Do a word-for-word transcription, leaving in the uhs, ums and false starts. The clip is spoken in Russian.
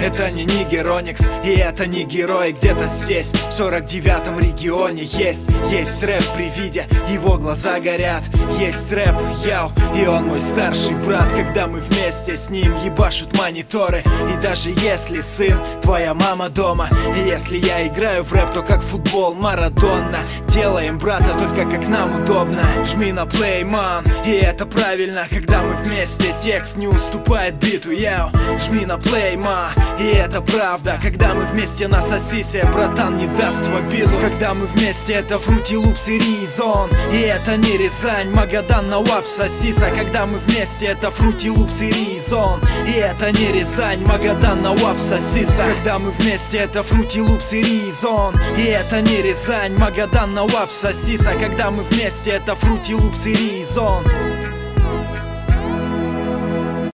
Это не Нигероникс, и это не герой. Где-то здесь, в сорок девятом регионе есть, есть рэп при виде, его глаза горят. Есть рэп, яу, и он мой старший брат. Когда мы вместе с ним ебашут мониторы. И даже если, сын, твоя мама дома, и если я играю в рэп, то как футбол Марадонна. Делаем, брата, только как нам удобно. Жми на плей, ман, и это правильно. Когда мы вместе, текст не уступает биту, яу. Жми на плей, ма, и это правда. Когда мы вместе на сосисе, братан не даст в обиду. Когда мы вместе, это Фрути Лупс и Ризон, и это не Рязань, Магадан, Науаб, Сосиса. Когда мы вместе, это Фрути Лупс и Ризон, и это не Рязань, Магадан, Науаб, Сосиса. Когда мы вместе, это Фрути Лупс и Ризон, и это не Рязань, Магадан, Науаб, Сосиса. Когда мы вместе, это Фрути Лупс и Ризон.